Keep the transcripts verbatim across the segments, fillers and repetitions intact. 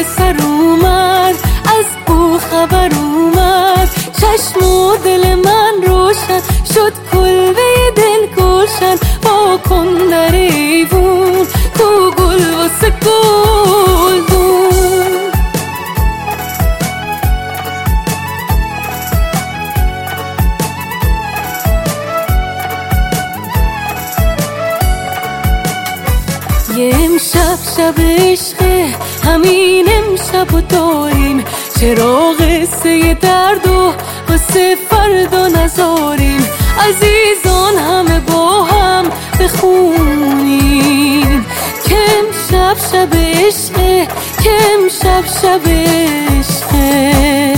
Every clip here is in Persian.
سر اومد، از او خبر اومد، چشم و دل من روشن شد، کلبه دل گلشن، با کن در ایوون کو گل واسه گلدون. یه امشب شب عشقه، همین امشب و داریم، چرا قصه درد و واسه فردا نذاریم، عزیزان همه با هم بخونیم که امشب شب عشقه، که امشب شب عشقه.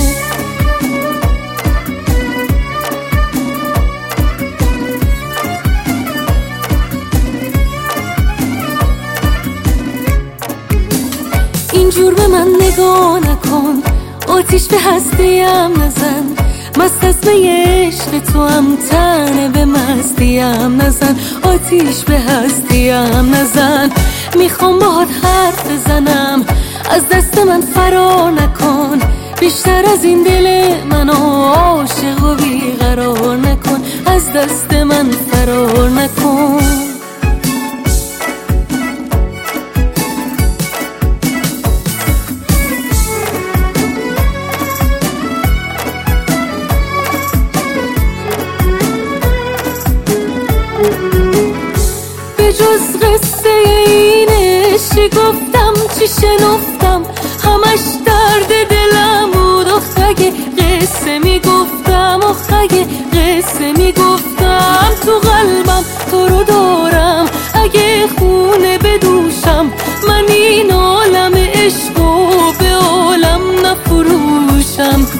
اینجور به من نگاه نکن، آتیش به هستیم نزن، مست از می عشق تو هم تنه به مستیم نزن، آتیش به هستیم نزن. میخوام باهات حرف بزنم، از دست من فرار نکن، بیشتر از این دل منو عاشق و بیقرار نکن، از دست من فرار نکن. به جز قصه اینه چی گفتم چی شنفتم، همش درد دلم بود، آخ اگه قصه میگفتم، آخ اگه قصه میگفتم، تو قلبم تو رو دارم، اگه خونه بدوشم، من این عالم عشق و به عالم نفروشم.